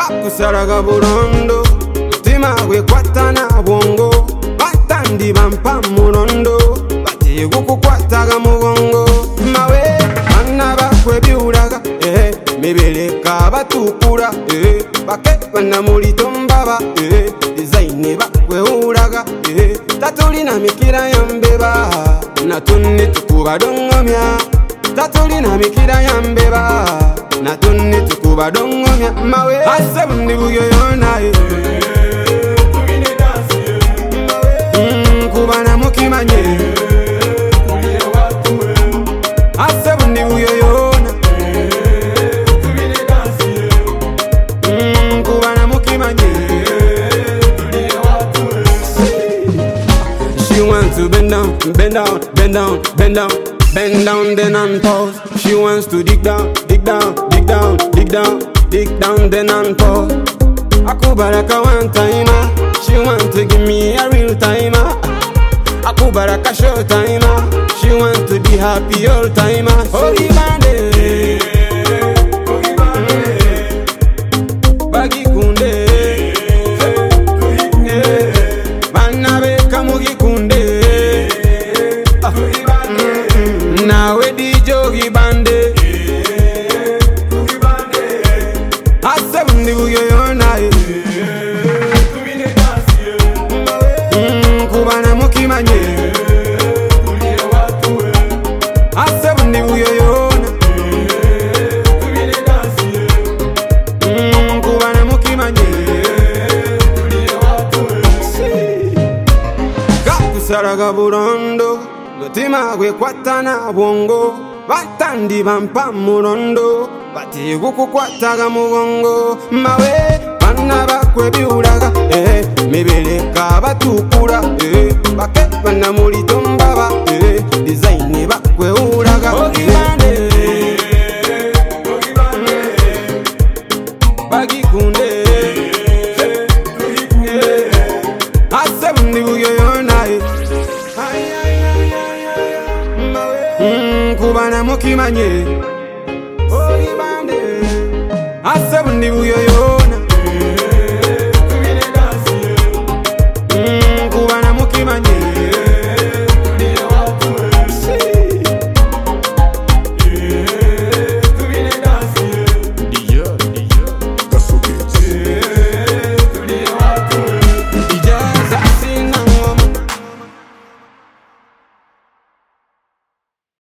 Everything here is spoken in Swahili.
gakusalaga bulondo mutima gwekwata na bwongo batandi bampa mulondo bati gukukwataga mugongo mawe bana bakwe byulaga mibeleka batukula bake bana mulitombaba design bakwe ulaga tatulina mikira yambeba natunni tukuba dongomya tatulina mikira yambeba natunni tukuba dongomya mawe asebundi buyoyona kubana mukimanye asebundi buyoyona kubana mukimanye. She wants to bend down, bend down, bend down, bend down, bend down, then unpause. She wants to dig down, dig down, dig down, dig down, dig down, then unpause. Akubaraka one timer, she wants to give me a real timer. Akubaraka show timer, she wants to be happy all timer. Holy bande, bagi kunde, banabe kamugi kunde. Nawe di jogi bande, asebundi buyoyona kubana mukimanye asebundi buyoyona kubana mukimanye gakusalaga bulondo mutima gwekwata na bwongo batandi bampa mulondo bati gukukwataga mugongo mawe bana bakwe byulaga mibeleka batukula bake bana mulitombaba design bakwe ulaga bagikunde asebundi buyoyona kubana mukimanye asebundi buyoyona